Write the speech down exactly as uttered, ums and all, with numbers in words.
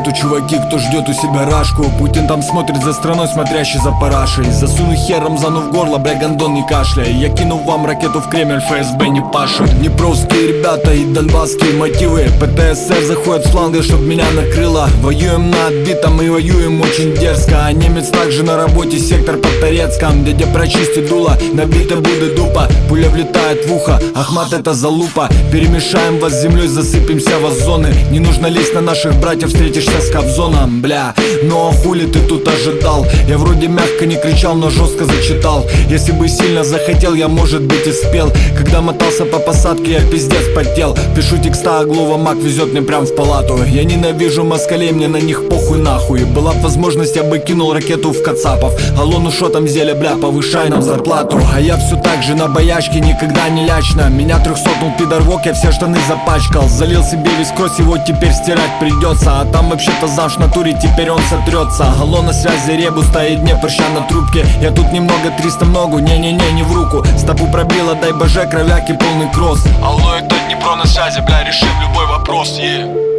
хату, чуваки, кто ждет у себя рашку. Путин там смотрит за страной, смотрящий за парашей. Засуну хер Рамзану в горло, бля, гондон не кашляй. Я кину вам ракету в Кремль, ФСБ не пашу. Днепровские ребята и донбасские мотивы. ПТСР заходит с фланга, чтоб меня накрыло. Воюем на отбитом и воюем очень дерзко. А немец также на работе, сектор под Торецком. Дядя прочистит дуло, набита будет дупа. Пуля влетает в ухо, Ахмат это залупа. Перемешаем вас с землей, засыпемся в озоны. Не нужно лезть на наших братьев, встретишься с Кобзоном, бля. Ну а хули ты тут ожидал? Я вроде мягко не кричал, но жестко зачитал. Если бы сильно захотел, я может быть и спел. Когда мотался по посадке, я пиздец потел. Пишу текста, а Глова Мак везет мне прям в палату. Я ненавижу москалей, мне на них похуй нахуй. Была б возможность, я бы кинул ракету в Кацапов. Алло, ну шо там зелье, бля, повышай нам зарплату. А я все так же на боячке, никогда не лячно. Меня трехсотнул пидорвок, я все штаны запачкал. Залил себе весь кросс, его теперь стирать придется. А там вообще-то замш в натуре, теперь он сотрется. Алло, на связи Ребус, стоит Днепр, ща на трубке. Я тут немного, триста много, не-не-не, не в руку. Стопу пробила, дай боже, кровяки полный кросс. Алло, это Днепро на связи, бля, решим любой вопрос, е yeah.